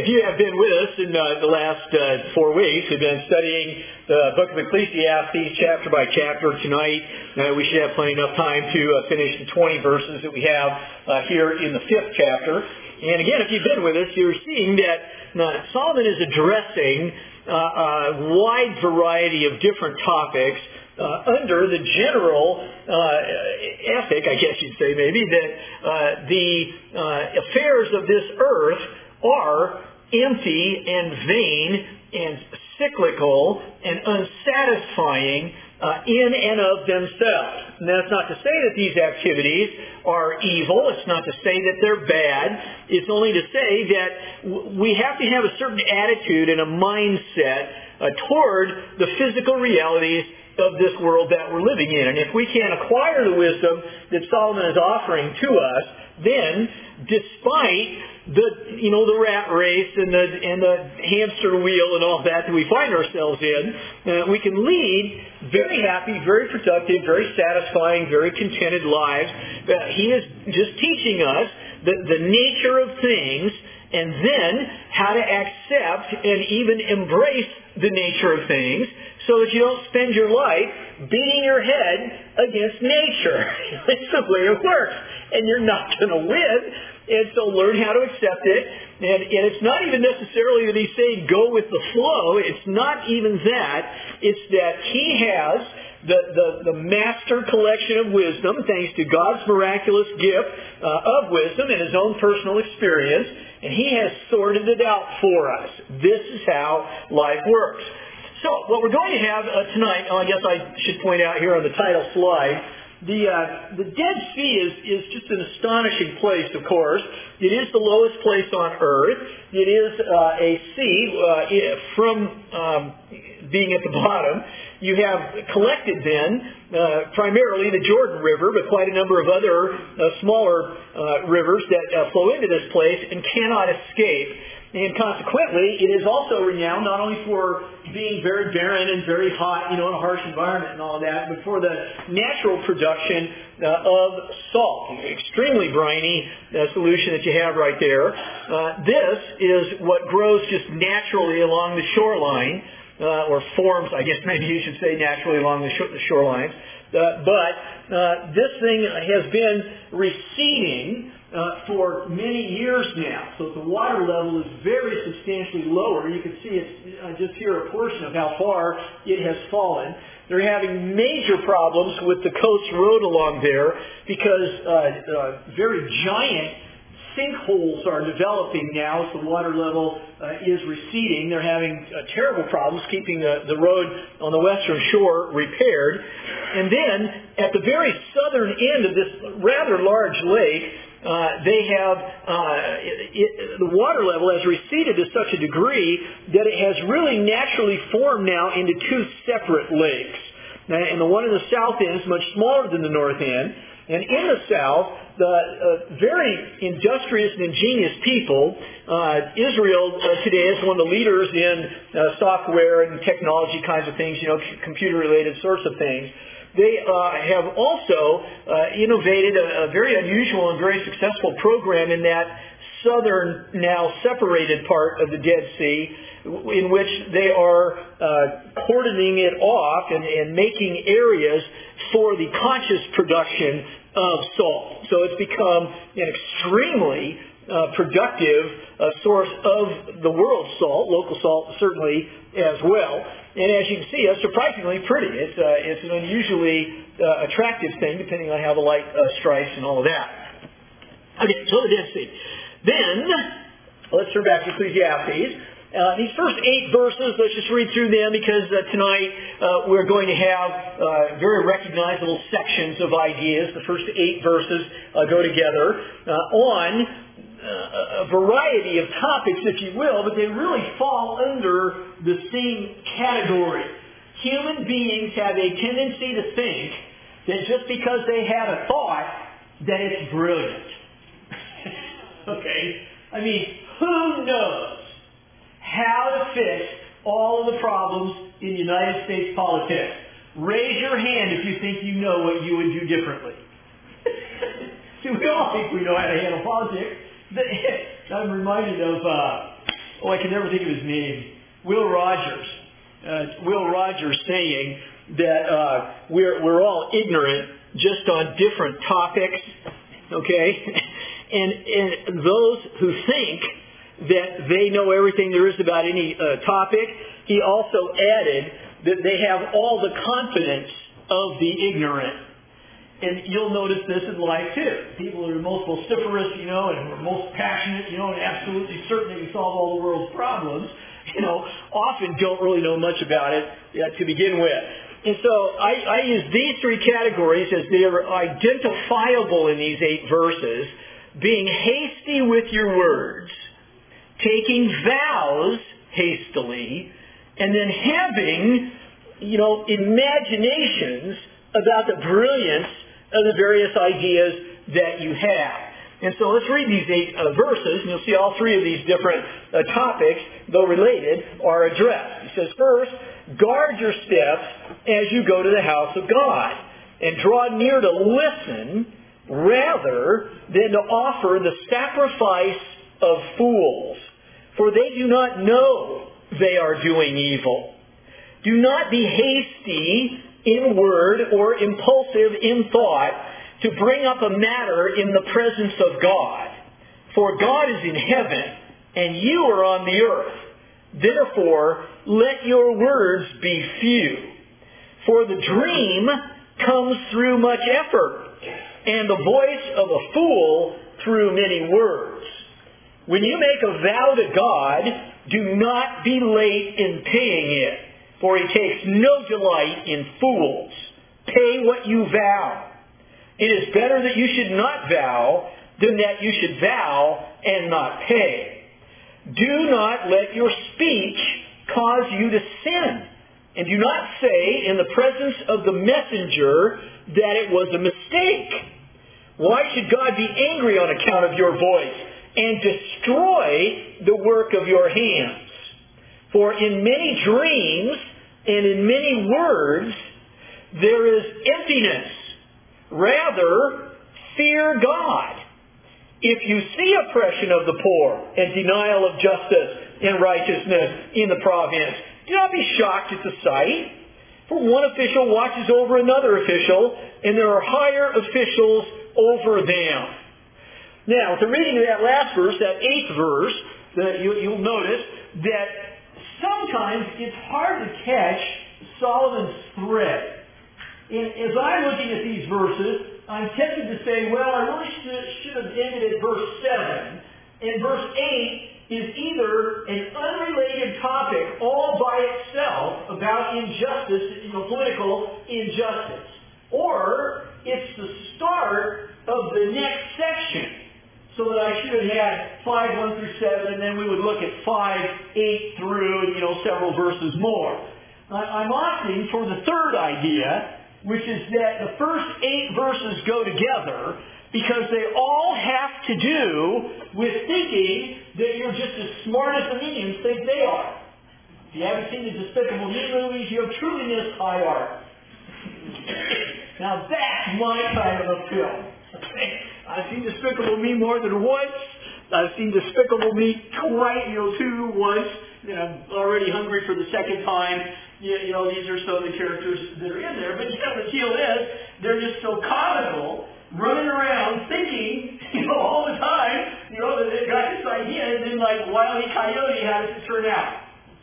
If you have been with us in the last 4 weeks, we've been studying the book of Ecclesiastes chapter by chapter. Tonight, we should have plenty enough time to finish the 20 verses that we have here in the 5th chapter. And again, if you've been with us, you're seeing that Solomon is addressing a wide variety of different topics under the general ethic, I guess you'd say maybe, that the affairs of this earth are empty and vain and cyclical and unsatisfying in and of themselves. And that's not to say that these activities are evil. It's not to say that they're bad. It's only to say that we have to have a certain attitude and a mindset toward the physical realities of this world that we're living in. And if we can't acquire the wisdom that Solomon is offering to us, then despite the rat race and the hamster wheel and all that we find ourselves in, we can lead very happy, very productive, very satisfying, very contented lives. He is just teaching us the nature of things, and then how to accept and even embrace the nature of things, so that you don't spend your life beating your head against nature. It's the way it works. And you're not going to win. And so learn how to accept it. And it's not even necessarily that he's saying go with the flow. It's not even that. It's that he has the master collection of wisdom, thanks to God's miraculous gift of wisdom and his own personal experience. And he has sorted it out for us. This is how life works. So what we're going to have tonight, I guess I should point out here on the title slide, the Dead Sea is just an astonishing place, of course. It is the lowest place on earth. It is a sea from being at the bottom. You have collected then primarily the Jordan River, but quite a number of other smaller rivers that flow into this place and cannot escape. And consequently, it is also renowned not only for being very barren and very hot, in a harsh environment and all that, but for the natural production of salt. Extremely briny solution that you have right there. This is what grows just naturally along the shoreline, or forms, I guess maybe you should say, naturally along the shorelines. But this thing has been receding for many years now. So the water level is very substantially lower. You can see it's just here a portion of how far it has fallen. They're having major problems with the coast road along there because very giant sinkholes are developing now as the water level is receding. They're having terrible problems keeping the road on the western shore repaired. And then at the very southern end of this rather large lake, they have the water level has receded to such a degree that it has really naturally formed now into two separate lakes. And the one in the south end is much smaller than the north end. And in the south, the very industrious and ingenious people, Israel today is one of the leaders in software and technology kinds of things, computer-related sorts of things. They have also innovated a very unusual and very successful program in that southern, now separated part of the Dead Sea, in which they are cordoning it off and making areas for the conscious production of salt. So it's become an extremely productive source of the world's salt, local salt certainly as well. And as you can see, it's surprisingly pretty. It's an unusually attractive thing, depending on how the light strikes and all of that. Okay, so the Dead Sea. Then, let's turn back to Ecclesiastes. These first 8 verses, let's just read through them because tonight we're going to have very recognizable sections of ideas. The first 8 verses go together on a variety of topics, if you will, but they really fall under the same category. Human beings have a tendency to think that just because they had a thought, that it's brilliant. Okay? I mean, who knows how to fix all of the problems in United States politics? Raise your hand if you think you know what you would do differently. See, we all think we know how to handle politics. I'm reminded of I can never think of his name, Will Rogers. Will Rogers saying that we're all ignorant just on different topics, okay? And those who think that they know everything there is about any topic, he also added that they have all the confidence of the ignorant. And you'll notice this in life too. People who are most vociferous, and who are most passionate, and absolutely certain they can solve all the world's problems, often don't really know much about it to begin with. And so I use these three categories as they are identifiable in these 8 verses: being hasty with your words, taking vows hastily, and then having, imaginations about the brilliance of the various ideas that you have. And so let's read these 8 verses, and you'll see all 3 of these different topics, though related, are addressed. He says, first, guard your steps as you go to the house of God, and draw near to listen rather than to offer the sacrifice of fools, for they do not know they are doing evil. Do not be hasty in word or impulsive in thought to bring up a matter in the presence of God. For God is in heaven, and you are on the earth. Therefore, let your words be few. For the dream comes through much effort, and the voice of a fool through many words. When you make a vow to God, do not be late in paying it, for He takes no delight in fools. Pay what you vow. It is better that you should not vow than that you should vow and not pay. Do not let your speech cause you to sin, and do not say in the presence of the messenger that it was a mistake. Why should God be angry on account of your voice and destroy the work of your hands? For in many dreams and in many words there is emptiness. Rather, fear God. If you see oppression of the poor and denial of justice and righteousness in the province, do not be shocked at the sight. For one official watches over another official, and there are higher officials over them. Now, with the reading of that last verse, that 8th verse, you'll notice that sometimes it's hard to catch Solomon's thread. And as I'm looking at these verses, I'm tempted to say, well, I really should have ended at verse 7. And verse 8 is either an unrelated topic all by itself about injustice, political injustice, or it's the start of the next section. So that I should have had 5, 1 through 7, and then we would look at 5, 8 through, several verses more. I'm opting for the third idea, which is that the first 8 verses go together because they all have to do with thinking that you're just as smart as the minions think they are. If you haven't seen the Despicable Me movies, you have truly missed high art. Now that's my kind of a film. Okay? I've seen Despicable Me more than once. I've seen Despicable Me twice, once. And I'm already hungry for the second time. These are some of the characters that are in there. But the deal is, they're just so comical, running around thinking, all the time, that they've got this idea, and then like Wile E. Coyote, how does it turn out?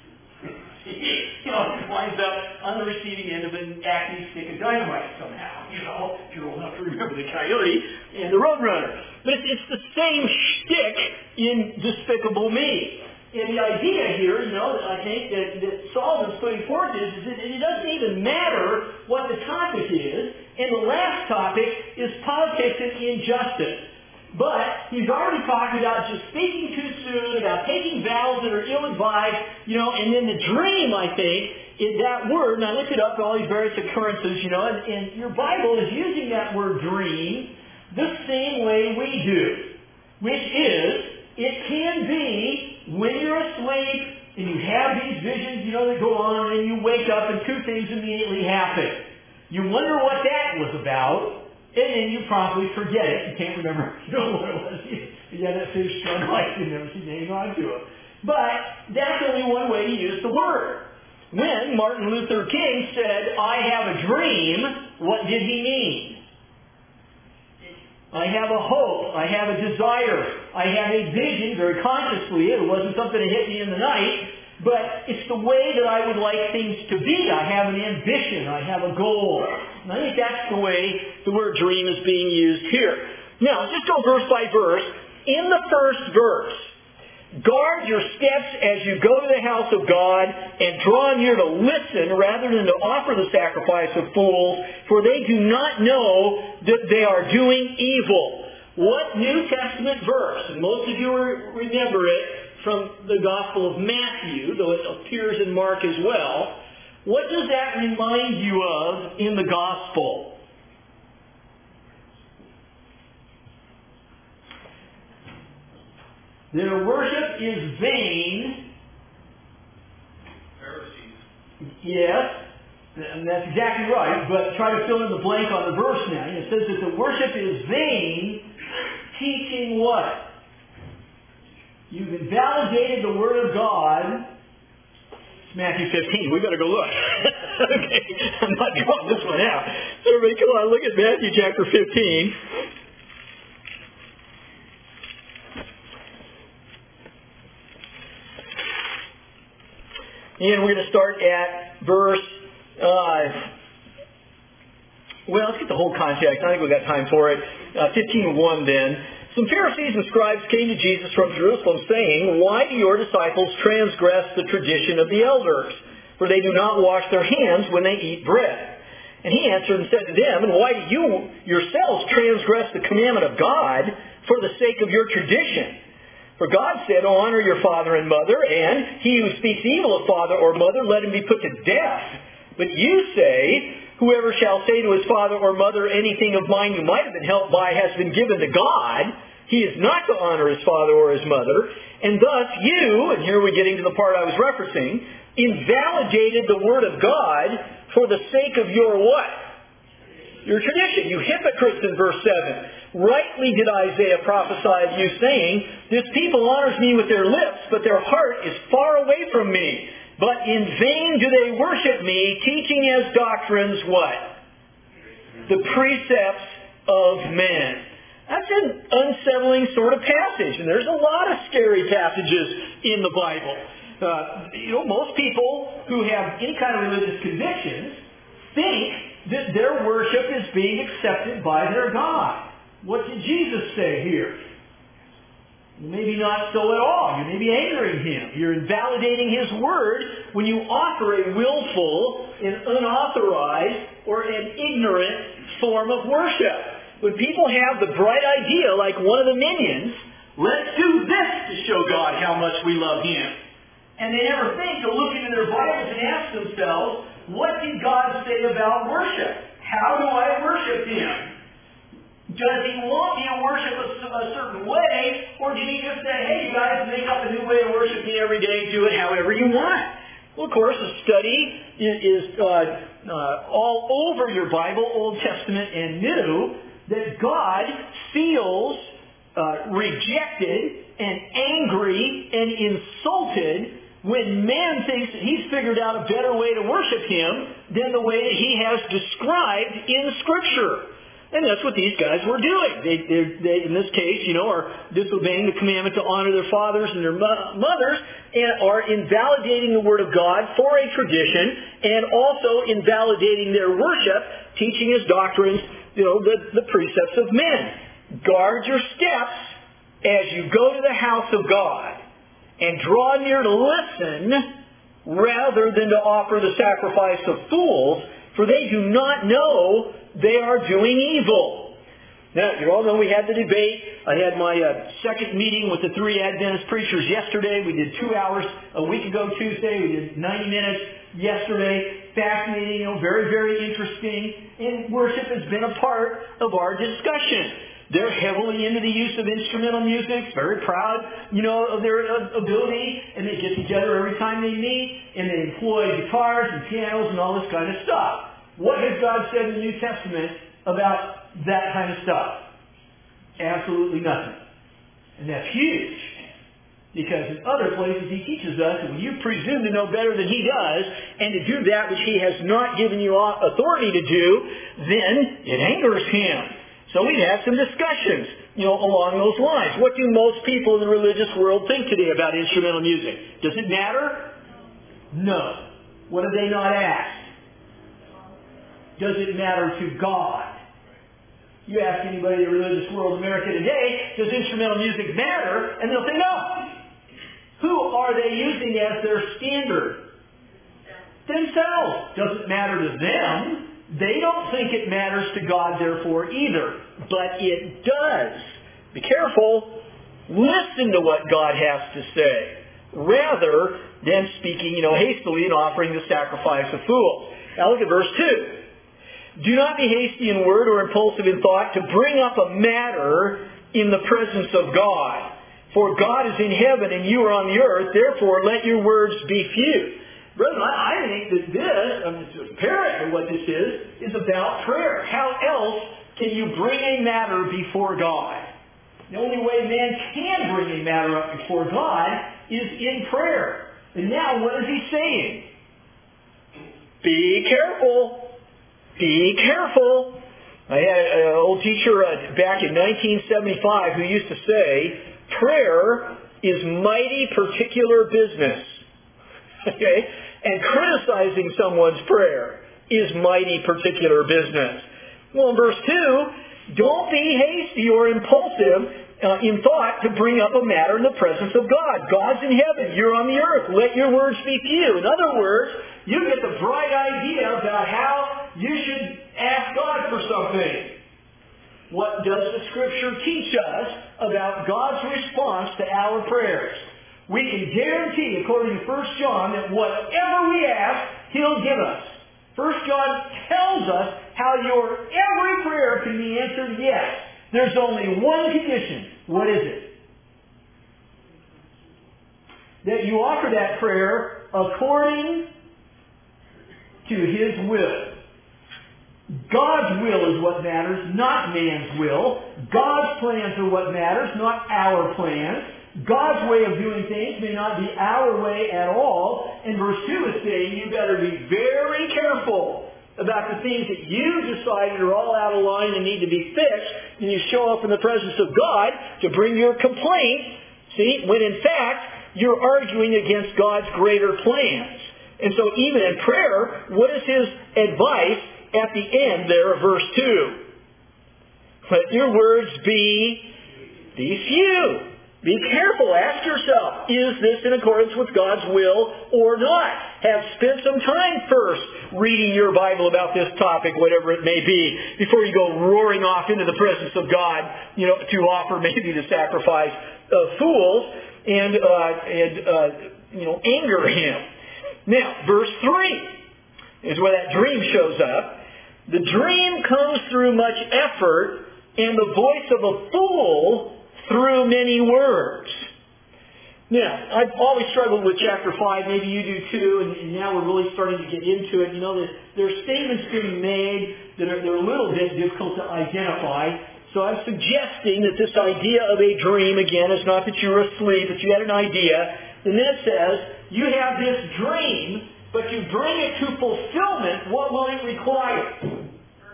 Winds up on the receiving end of an acne stick of dynamite somehow. If you're old enough to remember the Coyote and the Roadrunner. But it's the same shtick in Despicable Me. And the idea here, I think that Solomon's putting forth is that it doesn't even matter what the topic is. And the last topic is politics and injustice. But he's already talked about just speaking too soon, about taking vows that are ill-advised, and then the dream, I think, is that word, and I looked it up, all these various occurrences, and your Bible is using that word dream the same way we do, which is, it can be when you're asleep and you have these visions, that go on, and you wake up and 2 things immediately happen. You wonder what that was about, and then you probably forget it. You can't remember what it was. You had that fish strung like you never seen hang on to it. But that's only one way to use the word. When Martin Luther King said, "I have a dream," what did he mean? I have a hope. I have a desire. I have a vision, very consciously. It wasn't something that hit me in the night. But it's the way that I would like things to be. I have an ambition. I have a goal. And I think that's the way the word dream is being used here. Now, just go verse by verse. In the first verse, guard your steps as you go to the house of God, and draw near to listen rather than to offer the sacrifice of fools, for they do not know that they are doing evil. What New Testament verse? And most of you remember it from the Gospel of Matthew, though it appears in Mark as well. What does that remind you of in the Gospel? Their worship is vain. Pharisees. Yes, and that's exactly right, but try to fill in the blank on the verse now. It says that the worship is vain, teaching what? You've invalidated the Word of God. It's Matthew 15. We better go look. Okay, I'm not drawing this one out. So everybody, come on, look at Matthew chapter 15. And we're going to start at verse, let's get the whole context. I think we've got time for it. 15:1 then. Some Pharisees and scribes came to Jesus from Jerusalem, saying, "Why do your disciples transgress the tradition of the elders? For they do not wash their hands when they eat bread." And he answered and said to them, "And why do you yourselves transgress the commandment of God for the sake of your tradition? For God said, 'Honor your father and mother,' and 'He who speaks evil of father or mother, let him be put to death.' But you say, 'Whoever shall say to his father or mother, anything of mine you might have been helped by has been given to God,' he is not to honor his father or his mother. And thus you," and here we're getting to the part I was referencing, "invalidated the word of God for the sake of your" what? Your tradition. You hypocrites, in verse 7. "Rightly did Isaiah prophesy of you, saying, 'This people honors me with their lips, but their heart is far away from me. But in vain do they worship me, teaching as doctrines" what? "The precepts of men." That's an unsettling sort of passage. And there's a lot of scary passages in the Bible. Most people who have any kind of religious convictions think that their worship is being accepted by their God. What did Jesus say here? Maybe not so at all. You may be angering him. You're invalidating his word when you offer a willful, an unauthorized, or an ignorant form of worship. When people have the bright idea, like one of the minions, "Let's do this to show God how much we love him," and they never think to look into their Bibles and ask themselves, what did God say about worship? How do I worship him? Does he want me to worship a certain way, or did he just say, "Hey, you guys, make up a new way to worship me every day, do it however you want"? Well, of course, the study is all over your Bible, Old Testament and New, that God feels rejected and angry and insulted when man thinks that he's figured out a better way to worship him than the way that he has described in Scripture. And that's what these guys were doing. They in this case, are disobeying the commandment to honor their fathers and their mothers, and are invalidating the Word of God for a tradition, and also invalidating their worship, teaching as doctrines, the precepts of men. Guard your steps as you go to the house of God, and draw near to listen, rather than to offer the sacrifice of fools, for they do not know they are doing evil. Now, you all know we had the debate. I had my second meeting with the 3 Adventist preachers yesterday. We did 2 hours a week ago Tuesday. We did 90 minutes yesterday. Fascinating, very, very interesting. And worship has been a part of our discussion. They're heavily into the use of instrumental music, very proud, of their ability, and they get together every time they meet, and they employ guitars and pianos and all this kind of stuff. What has God said in the New Testament about that kind of stuff? Absolutely nothing. And that's huge. Because in other places he teaches us that when you presume to know better than he does, and to do that which he has not given you authority to do, then it angers him. So we've had some discussions, along those lines. What do most people in the religious world think today about instrumental music? Does it matter? No. What have they not asked? Does it matter to God? You ask anybody in the religious world in America today, does instrumental music matter? And they'll say no. Who are they using as their standard? Themselves. Doesn't matter to them. They don't think it matters to God, therefore, either. But it does. Be careful. Listen to what God has to say, rather than speaking, hastily and offering the sacrifice of fools. Now look at verse 2. Do not be hasty in word or impulsive in thought to bring up a matter in the presence of God. For God is in heaven and you are on the earth, therefore let your words be few. Brethren, I think that this, it's apparent what this is about prayer. How else can you bring a matter before God? The only way man can bring a matter up before God is in prayer. And now what is he saying? Be careful. Be careful. I had an old teacher back in 1975 who used to say, prayer is mighty particular business. Okay? And criticizing someone's prayer is mighty particular business. Well, in verse 2, don't be hasty or impulsive in thought to bring up a matter in the presence of God. God's in heaven. You're on the earth. Let your words be few. In other words, you get the bright idea about how you should ask God for something. What does the Scripture teach us about God's response to our prayers? We can guarantee, according to 1 John, that whatever we ask, He'll give us. 1 John tells us how your every prayer can be answered yes. There's only one condition. What is it? That you offer that prayer according to His will. God's will is what matters, not man's will. God's plans are what matters, not our plans. God's way of doing things may not be our way at all. And verse 2 is saying you better be very careful about the things that you decided are all out of line and need to be fixed, and you show up in the presence of God to bring your complaint, when in fact you're arguing against God's greater plans. And so even in prayer, what is His advice at the end there of verse 2? Let your words be few. Be careful. Ask yourself, is this in accordance with God's will or not? Have spent some time first reading your Bible about this topic, whatever it may be, before you go roaring off into the presence of God, to offer maybe the sacrifice of fools and anger Him. Now, verse 3 is where that dream shows up. The dream comes through much effort, and the voice of a fool through many words. Now, I've always struggled with chapter 5, maybe you do too, and now we're really starting to get into it. There are statements being made that are a little bit difficult to identify. So I'm suggesting that this idea of a dream, again, is not that you were asleep, but you had an idea. And then it says, you have this dream, but to bring it to fulfillment, what will it require?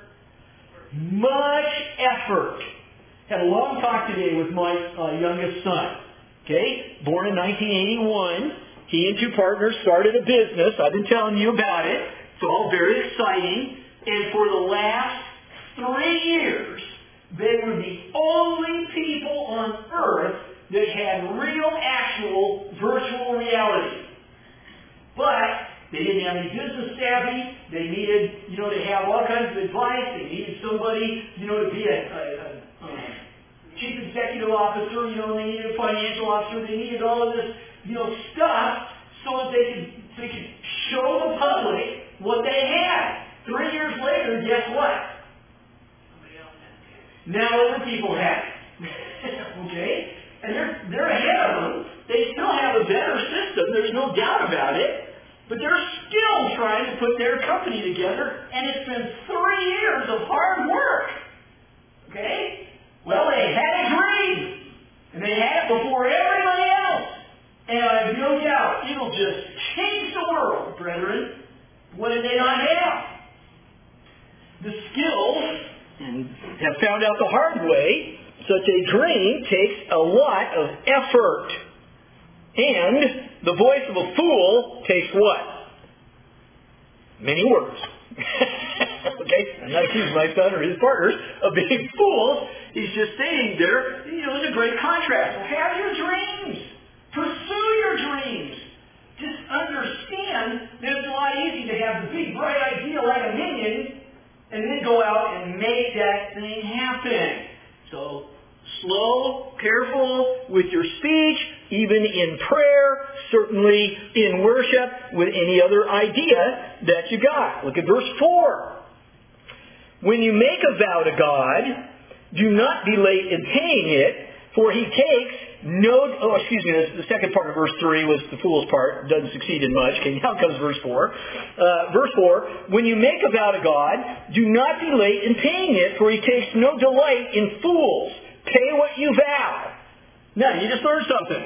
Much effort. Had a long talk today with my youngest son. Okay, born in 1981. He and two partners started a business. I've been telling you about it. It's all very exciting. And for the last 3 years, they were the only people on earth that had real, actual, virtual reality. But they didn't have any business savvy. They needed, to have all kinds of advice. They needed somebody, to be a chief executive officer, and they needed a financial officer. They needed all of this, stuff so that they could show the public what they had. 3 years later, guess what? Now other people have it. Okay? And they're ahead of them. They still have a better system. There's no doubt about it. But they're still trying to put their company together, and it's been 3 years of hard work. Okay? Well, they had a dream, and they had it before everybody else. And I have no doubt it'll just change the world, brethren. What did they not have? The skills, and have found out the hard way, such a dream takes a lot of effort. And the voice of a fool takes what? Many words. Okay? I'm not accusing my son or his partners of being fools. He's just saying there, there's a great contrast. Well, have your dreams. Pursue your dreams. Just understand that it's a lot easier to have the big, bright idea like a minion and then go out and make that thing happen. So, slow, careful with your speech, even in prayer, certainly in worship, with any other idea that you got. Look at verse 4. When you make a vow to God, do not be late in paying it, for he takes the second part of verse 3 was the fool's part. Doesn't succeed in much. Okay, now comes verse 4. Verse 4, when you make a vow to God, do not be late in paying it, for he takes no delight in fools. Pay what you vow. Now, you just learned something.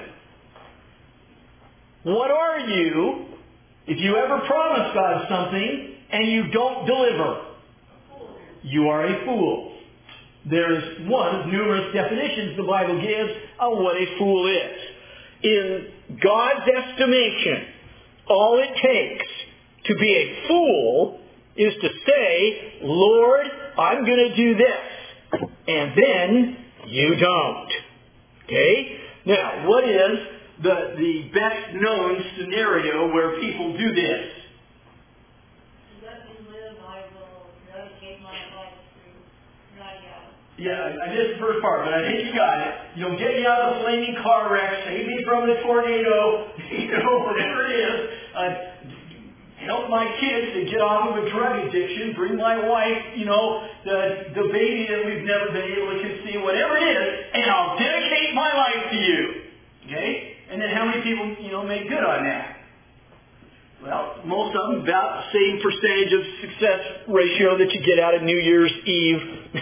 What are you if you ever promise God something and you don't deliver? You are a fool. There is one of numerous definitions the Bible gives of what a fool is. In God's estimation, all it takes to be a fool is to say, Lord, I'm going to do this. And then you don't. Okay? Now, what is the best known scenario where people do this? Let me live, I will dedicate my life to God. Yeah, I missed the first part, but I think you got it. Get me out of the flaming car wreck, save me from the tornado, whatever it is. Help my kids to get off of a drug addiction, bring my wife, the baby that we've never been able to conceive, whatever it is, and I'll dedicate my life to you. Okay? And then how many people, make good on that? Well, most of them about the same percentage of success ratio that you get out of New Year's Eve,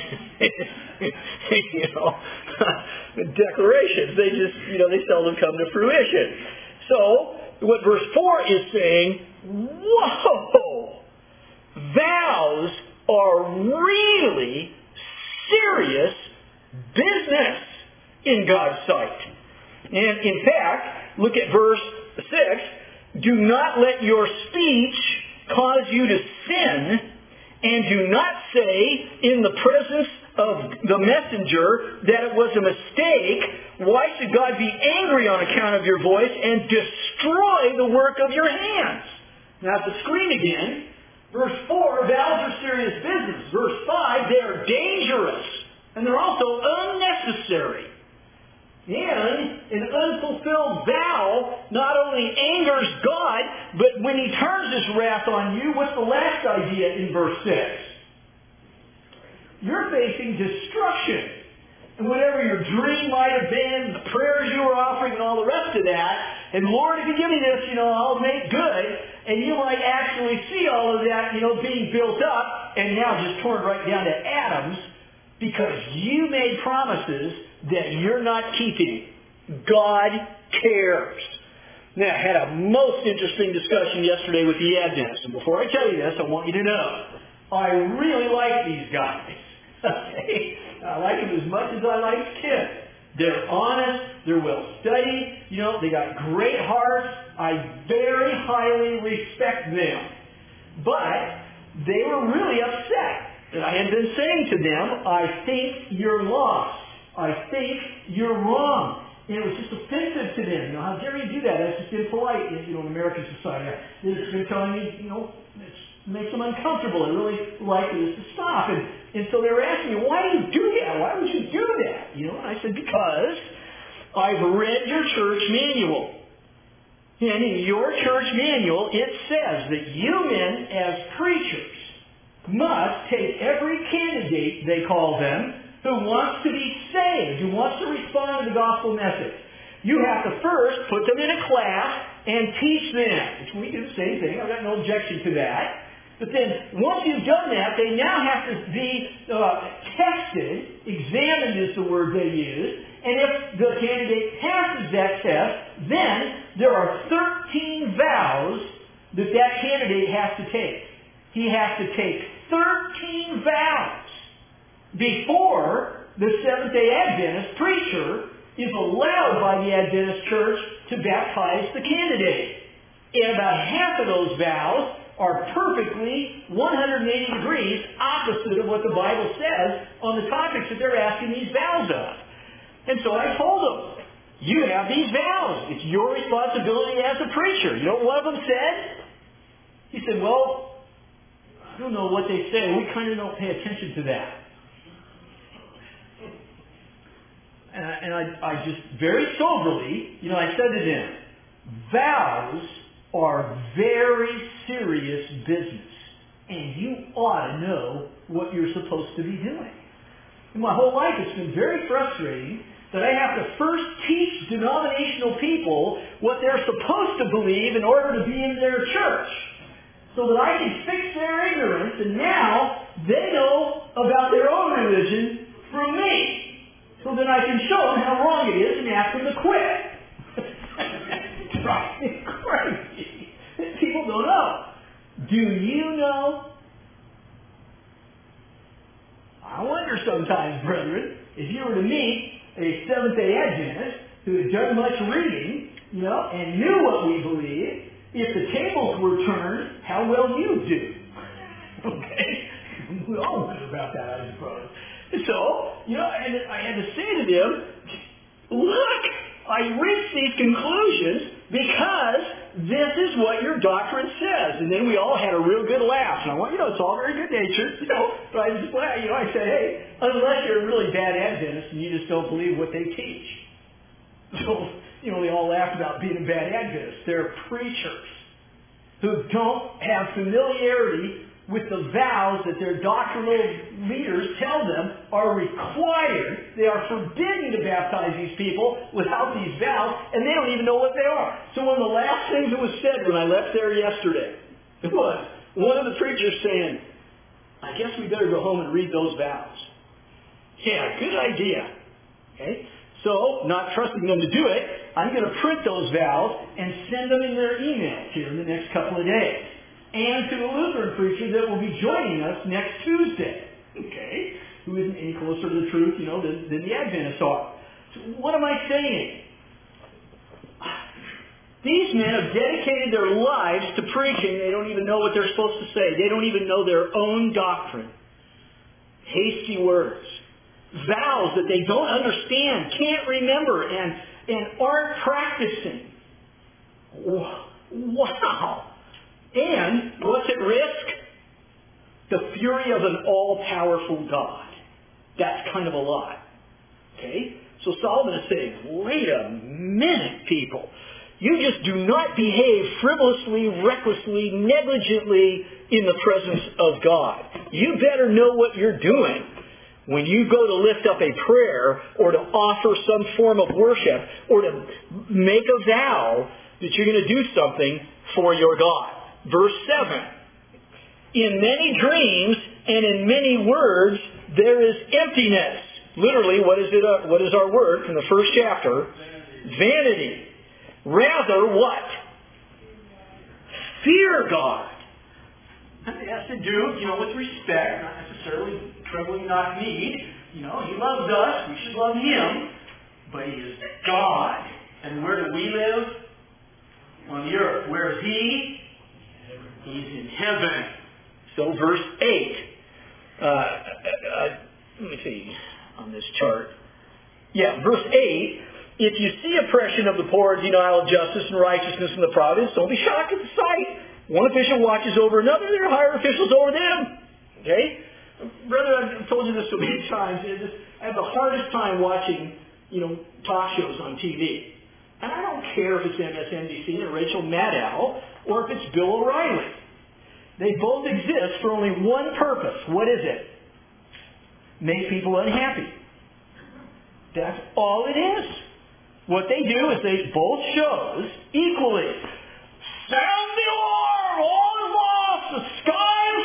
declarations. They just, they seldom come to fruition. So, what verse 4 is saying, whoa! Vows are really serious business in God's sight. And in fact, look at verse 6. Do not let your speech cause you to sin, and do not say in the presence of the messenger that it was a mistake. Why should God be angry on account of your voice and destroy the work of your hands? Now at the screen again, verse 4, vows are serious business. Verse 5, they are dangerous, and they're also unnecessary. And an unfulfilled vow not only angers God, but when he turns his wrath on you, what's the last idea in verse 6? You're facing destruction. And whatever your dream might have been, the prayers you were offering and all the rest of that, and Lord, if you give me this, I'll make good, and you might actually see all of that, being built up, and now just torn right down to atoms, because you made promises that you're not keeping. God cares. Now, I had a most interesting discussion yesterday with the Adventists, and before I tell you this, I want you to know, I really like these guys. Okay? I like them as much as I like Kent. They're honest, they're well studied, they got great hearts. I very highly respect them. But they were really upset that I had been saying to them, I think you're lost. I think you're wrong. And it was just offensive to them. How dare you do that? That's just impolite in American society. It's been telling me, it makes them uncomfortable and really likely to stop. And so they were asking me, why do you do that? Why would you do that? And I said, because I've read your church manual. And in your church manual, it says that you men as preachers must take every candidate, they call them, who wants to be saved, who wants to respond to the gospel message. You have to first put them in a class and teach them, which we do the same thing. I've got no objection to that. But then, once you've done that, they now have to be tested, examined is the word they use, and if the candidate passes that test, then there are 13 vows that that candidate has to take. He has to take 13 vows before the Seventh-day Adventist preacher is allowed by the Adventist Church to baptize the candidate. And about half of those vows are perfectly 180 degrees opposite of what the Bible says on the topics that they're asking these vows of. And so I told them, you have these vows. It's your responsibility as a preacher. You know what one of them said? He said, well, I don't know what they say. We kind of don't pay attention to that. And I just very soberly, I said to them, vows are very serious business. And you ought to know what you're supposed to be doing. In my whole life, it's been very frustrating that I have to first teach denominational people what they're supposed to believe in order to be in their church, so that I can fix their ignorance, and now they know about their own religion from me. So then I can show them how wrong it is and ask them to quit. It drives me crazy. People don't know. Do you know? I wonder sometimes, brethren, if you were to meet a Seventh-day Adventist who had done much reading, and knew what we believe, if the tables were turned, how well you do. Okay? We all wonder about that, I suppose. And so, and I had to say to them, look, I reached these conclusions because this is what your doctrine says. And then we all had a real good laugh. And I went, it's all very good natured, but I just laughed. I said, hey, unless you're a really bad Adventist and you just don't believe what they teach. So, they all laughed about being a bad Adventist. They're preachers who don't have familiarity with the vows that their doctrinal leaders tell them are required. They are forbidden to baptize these people without these vows, and they don't even know what they are. So one of the last things that was said when I left there yesterday was one of the preachers saying, I guess we better go home and read those vows. Yeah, good idea. Okay? So, not trusting them to do it, I'm going to print those vows and send them in their emails here in the next couple of days. And to a Lutheran preacher that will be joining us next Tuesday, okay, who isn't any closer to the truth, than the Adventists are. So what am I saying? These men have dedicated their lives to preaching. They don't even know what they're supposed to say. They don't even know their own doctrine. Hasty words. Vows that they don't understand, can't remember, and aren't practicing. Wow. And what's at risk? The fury of an all-powerful God. That's kind of a lot. Okay? So Solomon is saying, wait a minute, people. You just do not behave frivolously, recklessly, negligently in the presence of God. You better know what you're doing when you go to lift up a prayer or to offer some form of worship or to make a vow that you're going to do something for your God. Verse 7, in many dreams and in many words there is emptiness. Literally, what is our word from the first chapter? Vanity. Rather, what? Fear God. It has to do, with respect, not necessarily troubling, not need. He loves us, we should love Him, but He is God. And where do we live? On the earth. Where is He? He's in heaven. So verse 8. Let me see on this chart. Yeah, verse 8. If you see oppression of the poor, denial of justice and righteousness in the province, don't be shocked at the sight. One official watches over another, there are higher officials over them. Okay? Brother, I've told you this so many times. I have the hardest time watching, talk shows on TV. And I don't care if it's MSNBC and Rachel Maddow or if it's Bill O'Reilly. They both exist for only one purpose. What is it? Make people unhappy. That's all it is. What they do is they both shows equally. Sound the alarm! All is lost! The sky is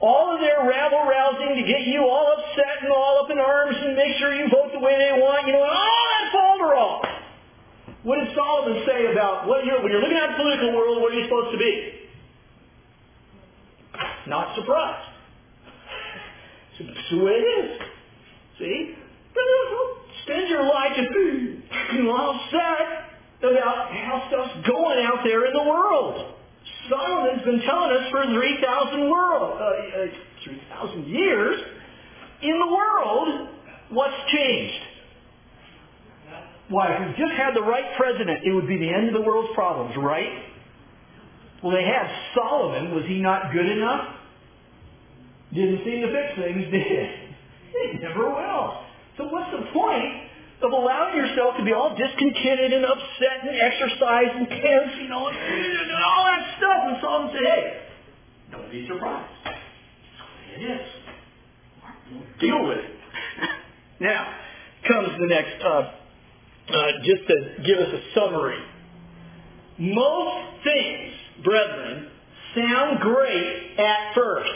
all of their rabble-rousing to get you all upset and all up in arms and make sure you vote the way they want, all that falderall. What did Solomon say about when you're looking at the political world, what are you supposed to be? Not surprised. It's the way it is. See? Spend your life just upset about how stuff's going out there in the world. Solomon's been telling us for 3,000 years in the world, what's changed? Why, if we just had the right president, it would be the end of the world's problems, right? Well, they had Solomon. Was he not good enough? Didn't seem to fix things, did he? He never will. So what's the point of allowing yourself to be all discontented and upset and exercise and tense, and all that stuff? And Solomon said, hey, don't be surprised. That's the way it is. Deal with it. Now, comes the next, just to give us a summary. Most things, brethren, sound great at first.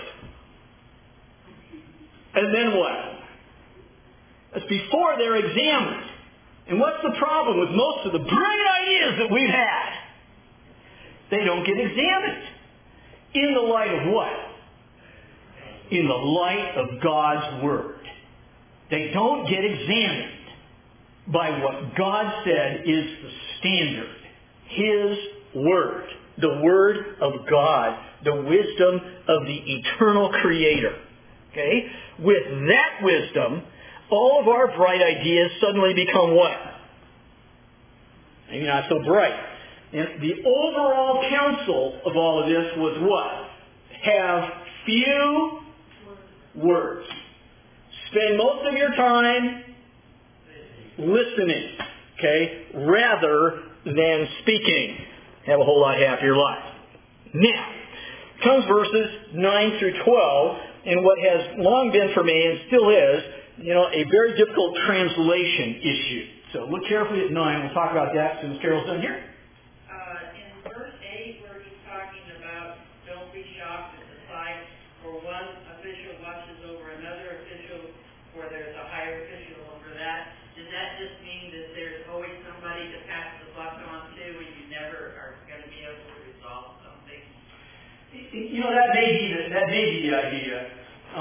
And then what? That's before they're examined. And what's the problem with most of the brilliant ideas that we've had? They don't get examined. In the light of what? In the light of God's Word. They don't get examined by what God said is the standard. His Word. The Word of God. The wisdom of the eternal Creator. Okay? With that wisdom, all of our bright ideas suddenly become what? Maybe not so bright. And the overall counsel of all of this was what? Have few words. Spend most of your time listening, okay, rather than speaking. Have a whole lot happier life. Now, comes verses 9 through 12, and what has long been for me, and still is, a very difficult translation issue. So look carefully at 9. We'll talk about that as soon as Carol's done here. In verse 8, where he's talking about don't be shocked at the sight, for one official watches over another official, for there's a higher official over that. Does that just mean that there's always somebody to pass the buck on to, and you never are going to be able to resolve something? That may be the idea.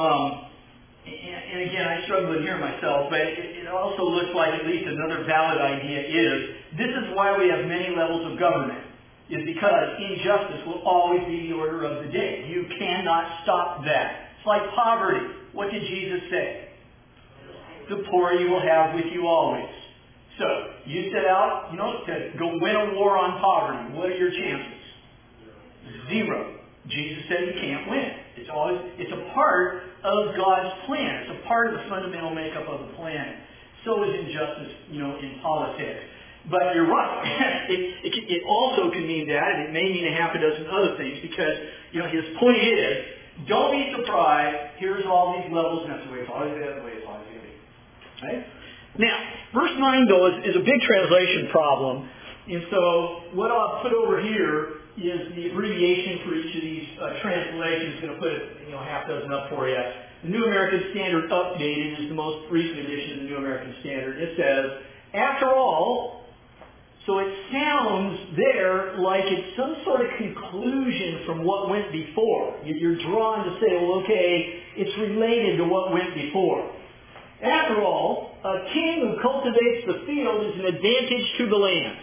And again, I struggle in here myself, but it also looks like at least another valid idea is, this is why we have many levels of government, is because injustice will always be the order of the day. You cannot stop that. It's like poverty. What did Jesus say? The poor you will have with you always. So, you set out, to go win a war on poverty. What are your chances? 0. Jesus said you can't win. It's a part of God's plan. It's a part of the fundamental makeup of the planet. So is injustice, in politics. But you're right. It also can mean that, and it may mean a half a dozen other things, because, his point is, don't be surprised. Here's all these levels, and that's the way it's always been, the way it's always going to be. Right? Now, verse 9, though, is a big translation problem. And so, what I'll put over here is the abbreviation for each of these translations. I'm going to put a half dozen up for you. The New American Standard Updated is the most recent edition of the New American Standard. It says, after all, so it sounds there like it's some sort of conclusion from what went before. You're drawn to say, well, okay, it's related to what went before. After all, a king who cultivates the field is an advantage to the land.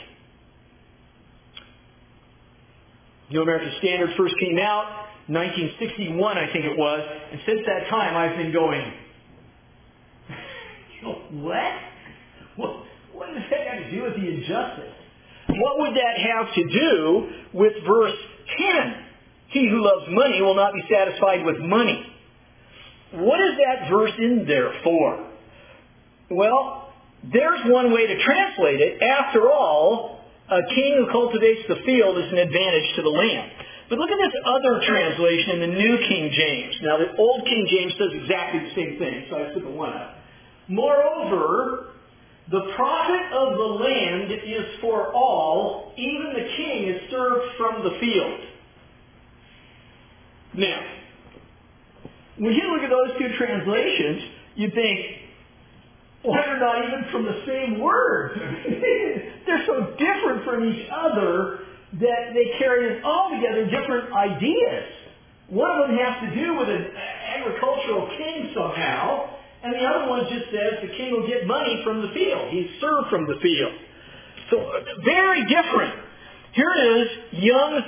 New American Standard first came out 1961, I think it was, and since that time I've been going, what? What does that have to do with the injustice? What would that have to do with verse 10? He who loves money will not be satisfied with money. What is that verse in there for? Well, there's one way to translate it. After all, a king who cultivates the field is an advantage to the land. But look at this other translation in the New King James. Now, the Old King James says exactly the same thing, so I took the one up. Moreover, the profit of the land is for all, even the king is served from the field. Now, When you look at those two translations, you think, well, they're not even from the same word. They're so different from each other that they carry altogether different ideas. One of them has to do with an agricultural king somehow, and the other one just says the king will get money from the field. He's served from the field. So very different. Here is Young's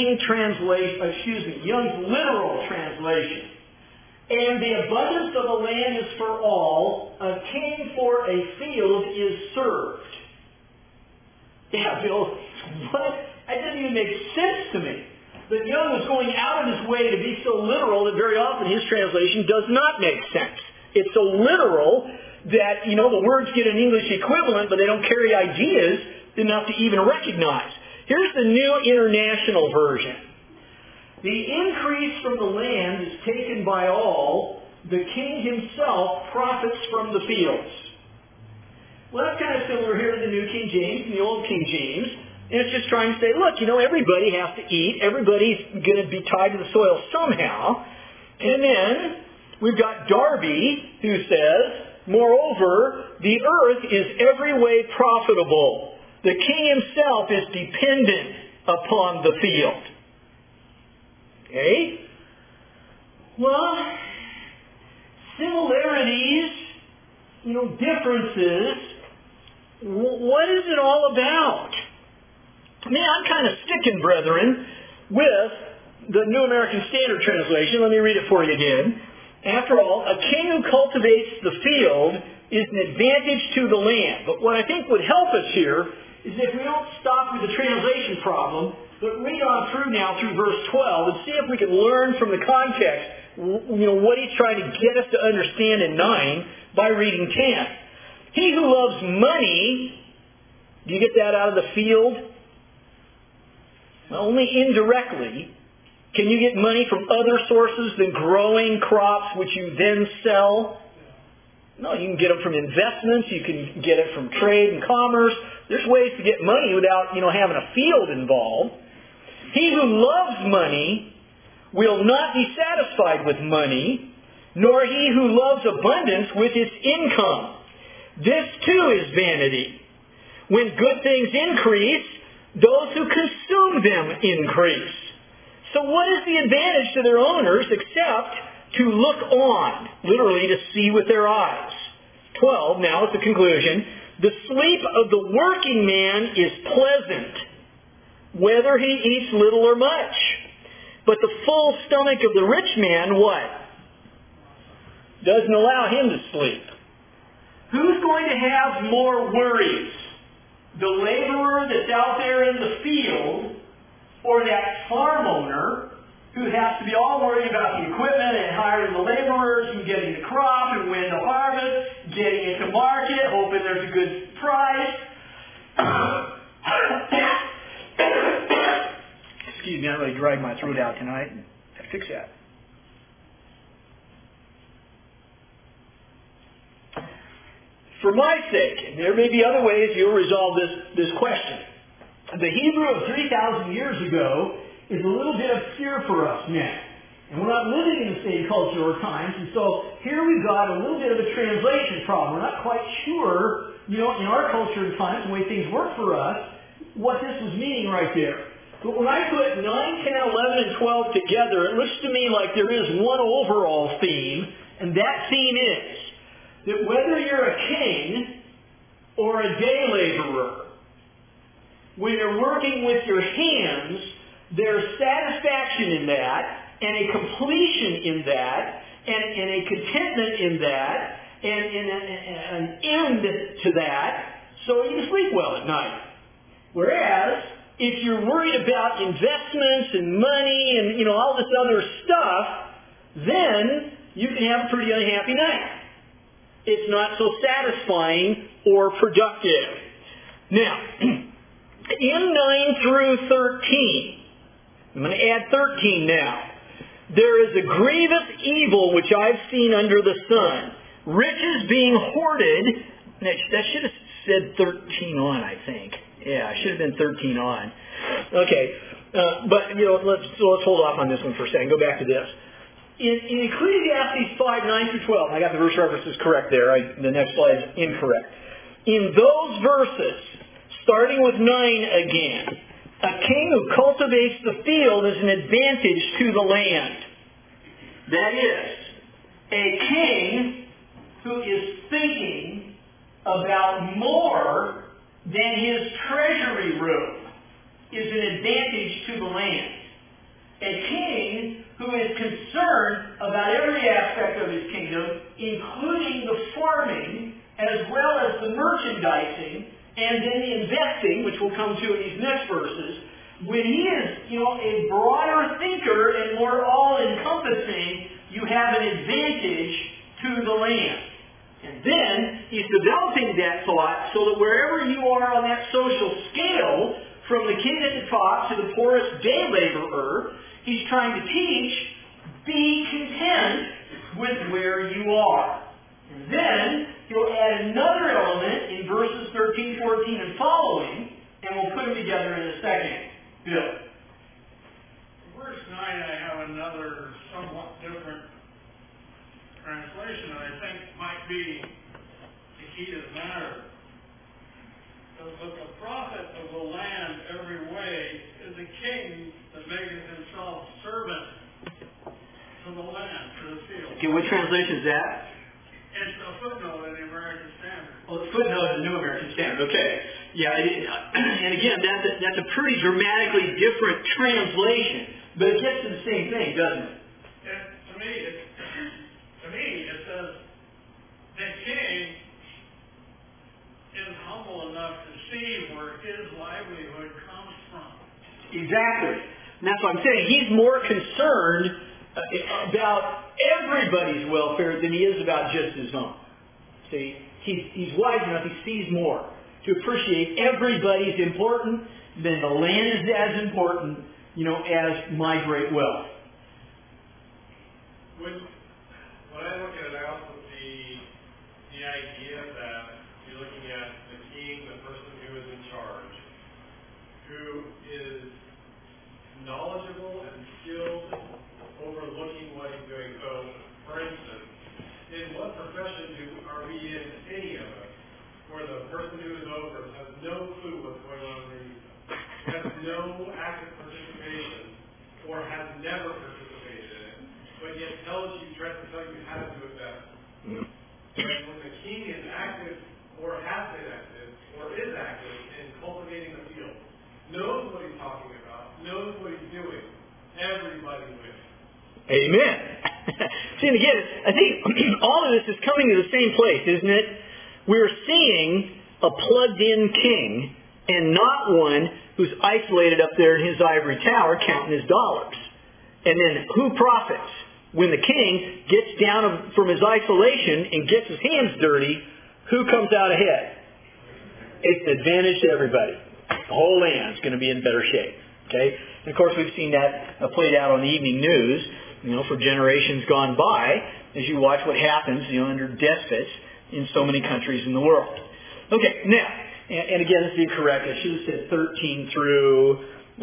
Young's literal translation. And the abundance of the land is for all. A king for a field is served. Yeah, Bill, what? That didn't even make sense to me. But Young was going out of his way to be so literal that very often his translation does not make sense. It's so literal that, the words get an English equivalent, but they don't carry ideas enough to even recognize. Here's the New International Version. The increase from the land is taken by all. The king himself profits from the fields. Well, that's kind of similar here to the New King James and the Old King James. And it's just trying to say, look, everybody has to eat. Everybody's going to be tied to the soil somehow. And then we've got Darby, who says, moreover, the earth is every way profitable. The king himself is dependent upon the field. Okay? Well, similarities, differences, what is it all about? Man, I'm kind of sticking, brethren, with the New American Standard Translation. Let me read it for you again. After all, a king who cultivates the field is an advantage to the land. But what I think would help us here is if we don't stop with the translation problem, but read on through now through verse 12 and see if we can learn from the context, what he's trying to get us to understand in 9 by reading 10. He who loves money, do you get that out of the field? Well, only indirectly. Can you get money from other sources than growing crops which you then sell? No, you can get them from investments. You can get it from trade and commerce. There's ways to get money without, having a field involved. He who loves money will not be satisfied with money, nor he who loves abundance with its income. This too is vanity. When good things increase, those who consume them increase. So what is the advantage to their owners except to look on, literally to see with their eyes? 12, now at the conclusion, the sleep of the working man is pleasant, whether he eats little or much. But the full stomach of the rich man, what? Doesn't allow him to sleep. Who's going to have more worries? The laborer that's out there in the field, or that farm owner who has to be all worried about the equipment and hiring the laborers and getting the crop and when to harvest, getting it to market, hoping there's a good price. Excuse me, I really dragged my throat out tonight. I fix that. For my sake, and there may be other ways you'll resolve this question. The Hebrew of 3,000 years ago is a little bit obscure for us now. And we're not living in the same culture or times, and so here we've got a little bit of a translation problem. We're not quite sure, in our culture and times, the way things work for us, what this was meaning right there. But when I put 9, 10, 11, and 12 together, it looks to me like there is one overall theme, and that theme is that whether you're a king or a day laborer, when you're working with your hands, there's satisfaction in that, and a completion in that, and a contentment in that, and an end to that, so you can sleep well at night. Whereas, if you're worried about investments and money and all this other stuff, then you can have a pretty unhappy night. It's not so satisfying or productive. Now, in 9 through 13, I'm going to add 13 now. There is a grievous evil which I've seen under the sun. Riches being hoarded. That should have said 13 on, I think. Yeah, it should have been 13 on. Okay, but let's hold off on this one for a second. Go back to this. in Ecclesiastes 5, 9 through 12, I got the verse references correct there. The next slide is incorrect. In those verses, starting with 9 again, a king who cultivates the field is an advantage to the land. That is, a king who is thinking about more than his treasury room is an advantage to the land. A king who is concerned about every aspect of his kingdom, including the farming, as well as the merchandising, and then the investing, which we'll come to in these next verses. When he is, a broader thinker and more all-encompassing, you have an advantage to the land. And then he's developing that thought so that wherever you are on that social scale, from the king at the top to the poorest day laborer, he's trying to teach, be content with where you are. And then he'll add another element in verses 13, 14, and following, and we'll put them together in a second. Bill. Verse 9, I have another somewhat different translation that I think might be the key to the matter. But the prophet of the land every way is a king that maketh himself servant to the land, to the field. Okay, what translation is that? It's a footnote in the American Standard. Well, the footnote is the New American Standard. Okay. Yeah, and again, that's a pretty dramatically different translation, but it gets to the same thing, doesn't it? To me, it says the king is humble enough to see where his livelihood comes from. Exactly. And that's what I'm saying. He's more concerned about everybody's welfare than he is about just his own. See, he's wise enough, he sees more to appreciate everybody's important, then the land is as important, as my great wealth. When I look at it, I also see the idea that you're looking at the king, the person who is in charge, who is knowledgeable and skilled, overlooking what he's doing. So, for instance, in what profession are we in, any of us, where the person who is over us has no clue what's going on underneath them, has no active participation, or has never participated in it, but yet tries to tell you how to do it better. And when the king is active, or has been active, or is active in cultivating the field, knows what he's talking about, knows what he's doing, everybody wins. Amen. See, and again, I think all of this is coming to the same place, isn't it? We're seeing a plugged-in king and not one who's isolated up there in his ivory tower counting his dollars. And then who profits? When the king gets down from his isolation and gets his hands dirty, who comes out ahead? It's an advantage to everybody. The whole land's going to be in better shape. Okay? And of course, we've seen that played out on the evening news, for generations gone by, as you watch what happens, under despots in so many countries in the world. Okay, now, and again, this is incorrect. I should have said 13 through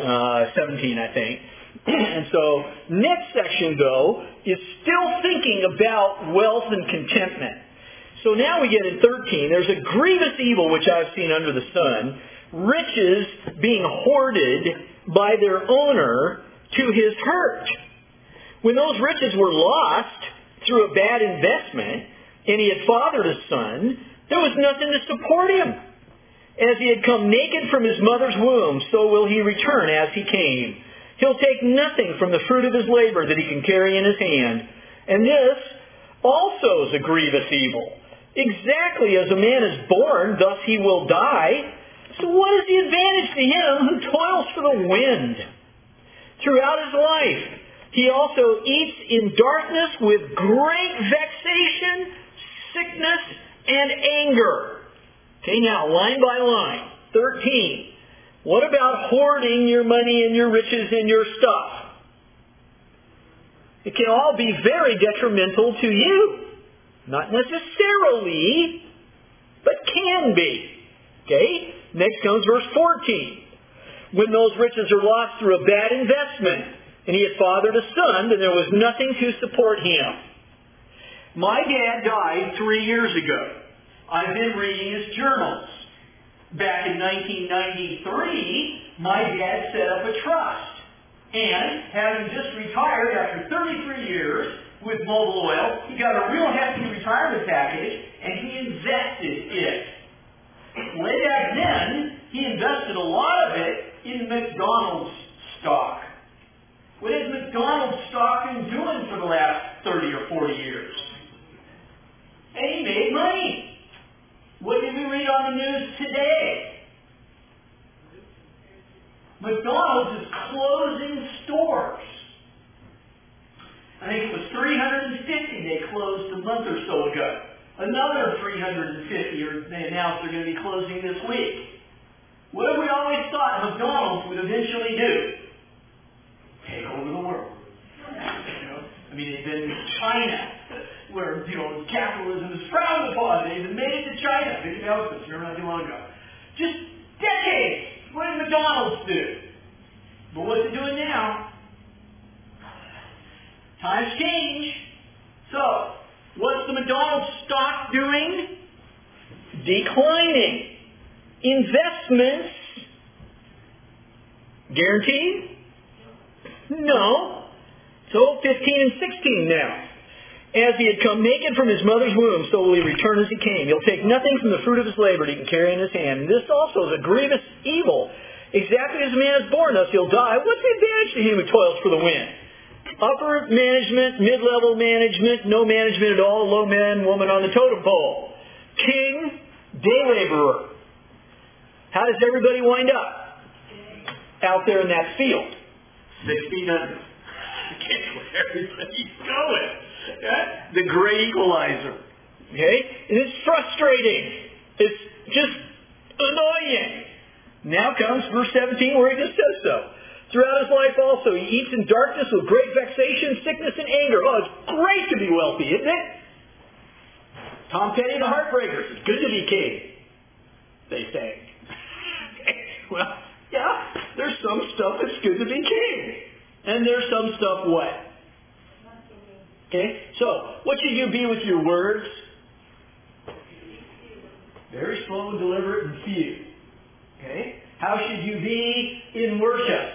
17, I think. And so, next section, though, is still thinking about wealth and contentment. So now we get in 13. There's a grievous evil which I've seen under the sun, riches being hoarded by their owner to his hurt. When those riches were lost through a bad investment, and he had fathered a son, there was nothing to support him. As he had come naked from his mother's womb, so will he return as he came. He'll take nothing from the fruit of his labor that he can carry in his hand. And this also is a grievous evil. Exactly as a man is born, thus he will die. So what is the advantage to him who toils for the wind? Throughout his life, he also eats in darkness with great vexation, sickness, and anger. Okay, now, line by line. 13. What about hoarding your money and your riches and your stuff? It can all be very detrimental to you. Not necessarily, but can be. Okay? Next comes verse 14. When those riches are lost through a bad investment, and he had fathered a son, then there was nothing to support him. My dad died 3 years ago. I've been reading his journals. Back in 1993, my dad set up a trust. And having just retired after 33 years with Mobil Oil, he got a real hefty retirement package, and he invested it. Way back then, he invested a lot of it in McDonald's stock. What has McDonald's stock been doing for the last 30 or 40 years? And he made money. What did we read on the news today? McDonald's is closing stores. I think it was 350 they closed a month or so ago. Another 350 they announced they're going to be closing this week. What have we always thought McDonald's would eventually do? Take over the world. I mean, they've been in China, where, capitalism is frowned upon. They've been made it to China. Big announcements, remember not too long ago. Just decades. What did McDonald's do? But what's it doing now? Times change. So, what's the McDonald's stock doing? Declining. Investments. Guaranteed? No. So 15 and 16 now. As he had come naked from his mother's womb, so will he return as he came. He'll take nothing from the fruit of his labor that he can carry in his hand. And this also is a grievous evil. Exactly as a man is born, thus he'll die. What's the advantage to him who toils for the wind? Upper management, mid-level management, no management at all, low man, woman on the totem pole. King, day laborer. How does everybody wind up? Out there in that field. 6 feet under. Guess where everybody's going. The great equalizer. Okay? And it's frustrating. It's just annoying. Now comes verse 17 where he just says so. Throughout his life also, he eats in darkness with great vexation, sickness, and anger. Oh, it's great to be wealthy, isn't it? Tom Petty and the Heartbreakers. It's good to be king, they say. Well, yeah, there's some stuff that's good to be king. And there's some stuff what? Okay, so what should you be with your words? Very slow and deliberate and few. Okay, how should you be in worship?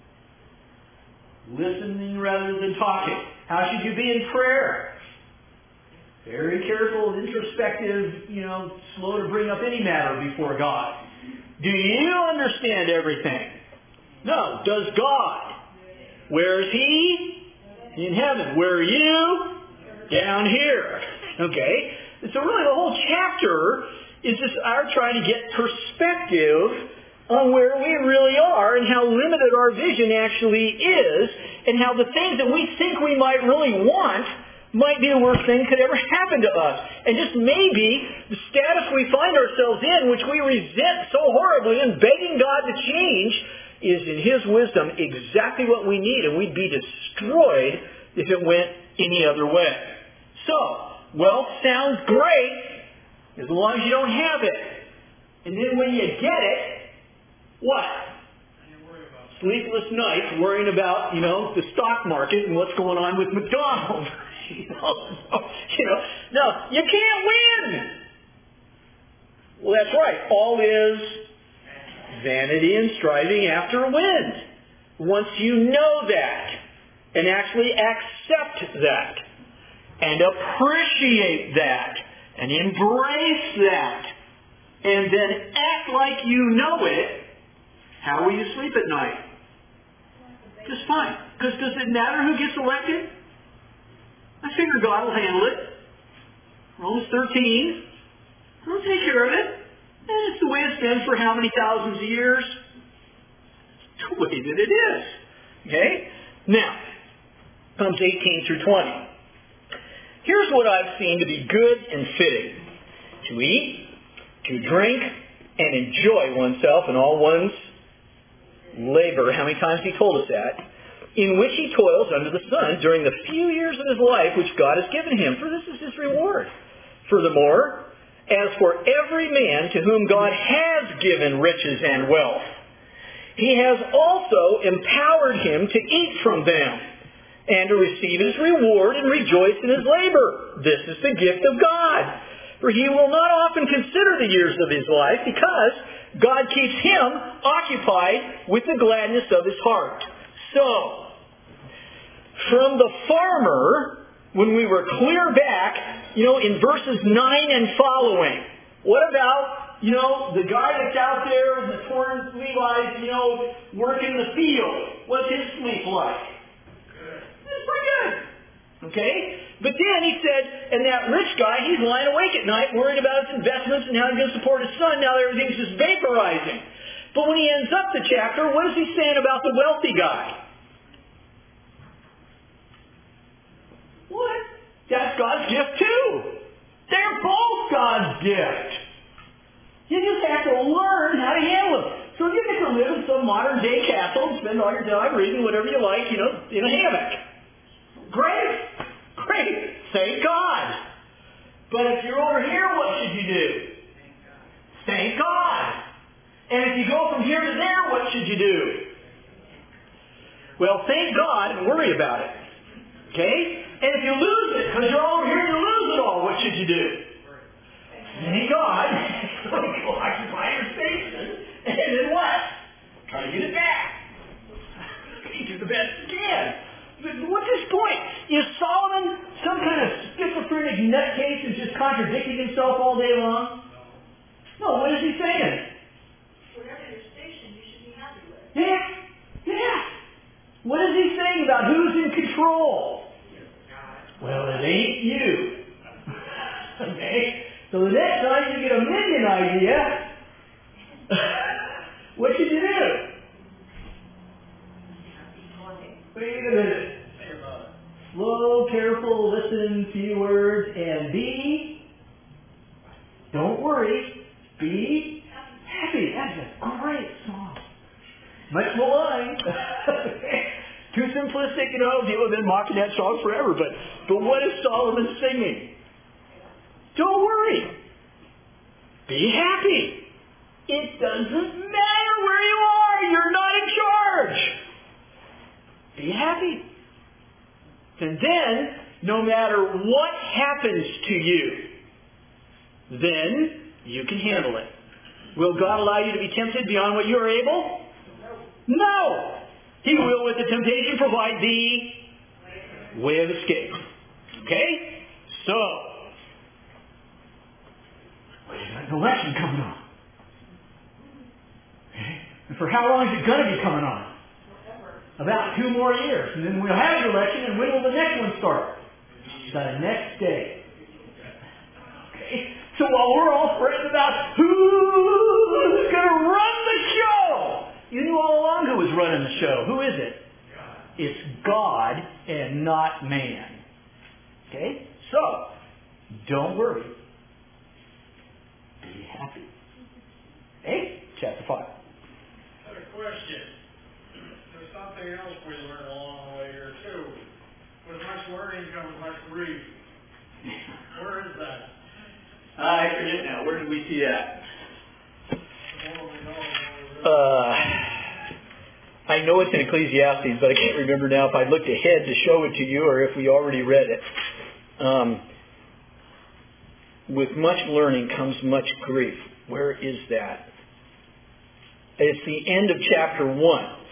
Listening rather than talking. How should you be in prayer? Very careful, introspective, slow to bring up any matter before God. Do you understand everything? No. Does God? Where is He? In heaven. Where are you? Down here. Okay? And so really the whole chapter is just our trying to get perspective on where we really are and how limited our vision actually is and how the things that we think we might really want might be the worst thing that could ever happen to us. And just maybe the status we find ourselves in, which we resent so horribly and begging God to change, is in His wisdom exactly what we need, and we'd be destroyed if it went any other way. So, wealth sounds great as long as you don't have it. And then when you get it, what? Sleepless nights worrying about, the stock market and what's going on with McDonald's. No, you can't win. Well, that's right. All is vanity and striving after wind. Once you know that and actually accept that and appreciate that and embrace that and then act like you know it, how will you sleep at night? Just fine. Because does it matter who gets elected? I figure God will handle it. Romans 13. He'll take care of it. And it's the way it's been for how many thousands of years? It's the way that it is. Okay? Now, comes 18 through 20. Here's what I've seen to be good and fitting. To eat, to drink, and enjoy oneself and all one's labor. How many times he told us that? In which he toils under the sun during the few years of his life which God has given him, for this is his reward. Furthermore, as for every man to whom God has given riches and wealth, He has also empowered him to eat from them and to receive his reward and rejoice in his labor. This is the gift of God. For he will not often consider the years of his life because God keeps him occupied with the gladness of his heart. So, from the farmer, when we were clear back, in verses 9 and following, what about, the guy that's out there in the torn Levi's, working the field? What's his sleep like? It's pretty good. Okay? But then he said, and that rich guy, he's lying awake at night worried about his investments and how he's going to support his son. Now everything's just vaporizing. But when he ends up the chapter, what is he saying about the wealthy guy? What? That's God's gift too. They're both God's gift. You just have to learn how to handle it. So you get to live in some modern day castle and spend all your time reading whatever you like, in a hammock. Great. Thank God. But if you're over here, what should you do? Thank God. And if you go from here to there, what should you do? Well, thank God and worry about it. Okay? And if you lose it, because you're over here, you lose it all, what should you do? Thank God. Go occupy your station. And then what? Try to get it back. You do the best you can. But what's his point? Is Solomon some kind of schizophrenic nutcase who's just contradicting himself all day long? No, what is he saying? Whatever your station, you should be happy with. Yeah. What is he saying about who's in control? Well, it ain't you. Okay? So the next time you get a minion idea, what should you do? Wait a minute. Slow, careful, listen, few words, and don't worry, be happy. That's a great song. Much maligned. Too simplistic, people have been mocking that song forever, but what is Solomon singing? Don't worry. Be happy. It doesn't matter where you are. You're not in charge. Be happy. And then, no matter what happens to you, then you can handle it. Will God allow you to be tempted beyond what you are able? No. He will, with the temptation, provide the way of escape. Okay? So, we got an election coming on. Okay? And for how long is it going to be coming on? About 2 more years. And then we'll have the election, and when will the next one start? The next day. Okay? So while we're all fretting about who's going to run the show, you knew all along who was running the show. Who is it? It's God and not man. Okay? So, don't worry. Be happy. Okay? Chapter 5. I have a question. There's something else we learn along the way here, too. With much learning comes much grief. Where is that? I forget now. Where did we see that? I know it's in Ecclesiastes, but I can't remember now if I looked ahead to show it to you or if we already read it. With much learning comes much grief. Where is that? It's the end of chapter 1,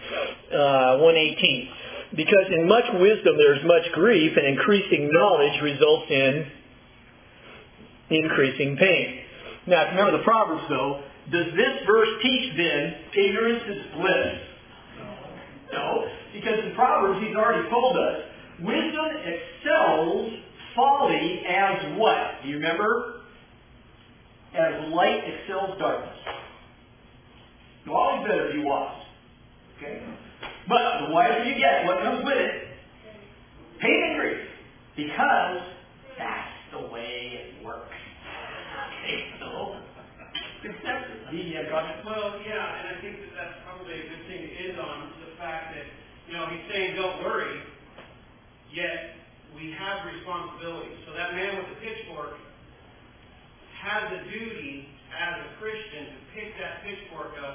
118. Because in much wisdom there is much grief, and increasing knowledge results in increasing pain. Now, if you remember the Proverbs, though, does this verse teach then ignorance is bliss? No, because in Proverbs he's already told us wisdom excels folly as what? Do you remember? As light excels darkness. You'll always better if you wise. Okay? But the wiser you get, what comes with it? Pain and grief. Because that's the way it works. Okay, so accept it. Well, yeah, and I think that's probably a good thing to end on, the fact that, he's saying don't worry, yet we have responsibility. So that man with the pitchfork has a duty as a Christian to pick that pitchfork up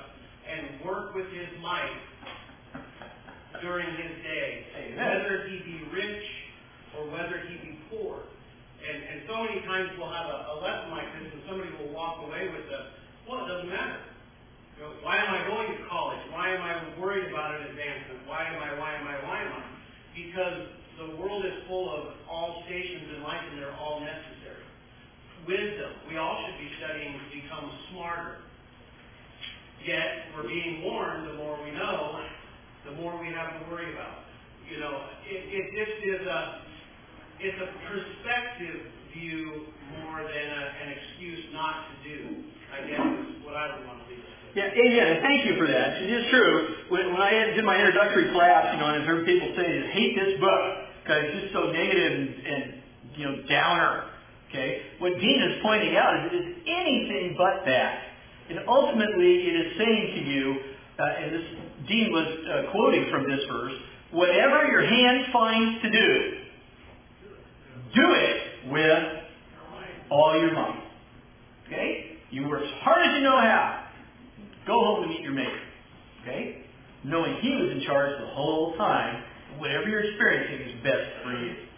and work with his might during his day, Amen. whether he be rich or whether he be poor. And so many times we'll have a lesson like this and somebody will walk away with well, it doesn't matter. You know, why am I going to college? Why am I worried about an advancement? Why am I? Because the world is full of all stations in life and they're all necessary. Wisdom. We all should be studying to become smarter. Yet, we're being warned, the more we know, the more we have to worry about. You know, it just is it's a perspective view more than an excuse not to do, I guess is what I would want to leave with. Yeah, amen. Thank you for that. It is true. When I did my introductory class, and I heard people say, I hate this book because it's just so negative and downer. Okay? What Dean is pointing out is it is anything but that. And ultimately, it is saying to you, and this Dean was quoting from this verse, whatever your hand finds to do it with all your might. Okay? You work as hard as you know how. Go home and meet your Maker. Okay? Knowing He was in charge the whole time, whatever you're experiencing is best for you.